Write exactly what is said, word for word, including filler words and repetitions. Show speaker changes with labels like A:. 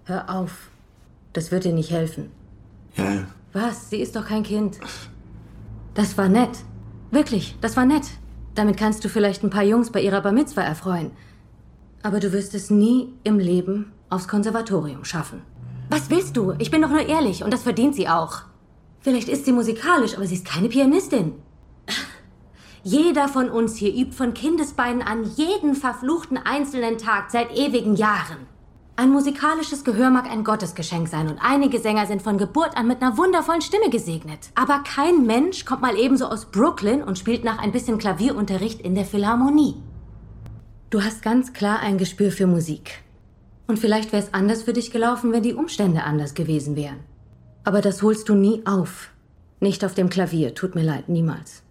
A: Hör auf. Das wird dir nicht helfen.
B: Ja, ja.
A: Was? Sie ist doch kein Kind. Das war nett. Wirklich, das war nett. Damit kannst du vielleicht ein paar Jungs bei ihrer Bar Mitzwa erfreuen. Aber du wirst es nie im Leben aufs Konservatorium schaffen. Was willst du? Ich bin doch nur ehrlich und das verdient sie auch. Vielleicht ist sie musikalisch, aber sie ist keine Pianistin. Jeder von uns hier übt von Kindesbeinen an jeden verfluchten einzelnen Tag seit ewigen Jahren. Ein musikalisches Gehör mag ein Gottesgeschenk sein und einige Sänger sind von Geburt an mit einer wundervollen Stimme gesegnet. Aber kein Mensch kommt mal ebenso aus Brooklyn und spielt nach ein bisschen Klavierunterricht in der Philharmonie. Du hast ganz klar ein Gespür für Musik. Und vielleicht wäre es anders für dich gelaufen, wenn die Umstände anders gewesen wären. Aber das holst du nie auf. Nicht auf dem Klavier, tut mir leid, niemals.